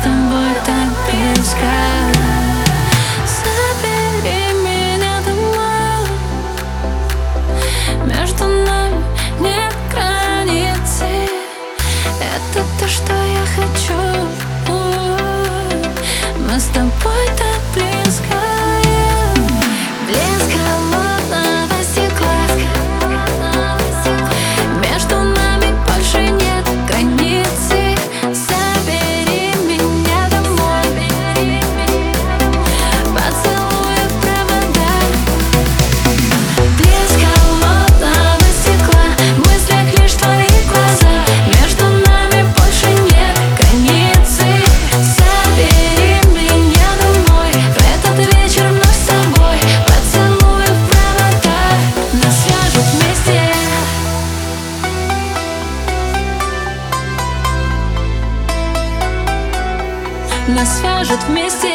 тобой так близко. Забери меня домой. Между нами нет границы. Это то, что я хочу. Мы с тобой так близко. Блеск холодного стекла. Между нами больше нет границы. Забери меня домой. Поцелуй в провода. Блеск холодного стекла. В мыслях лишь твои глаза. Между нами больше нет границы. Забери меня домой. В этот вечер вновь с тобой. Поцелуй в провода. Нас свяжут вместе. Нас свяжут вместе.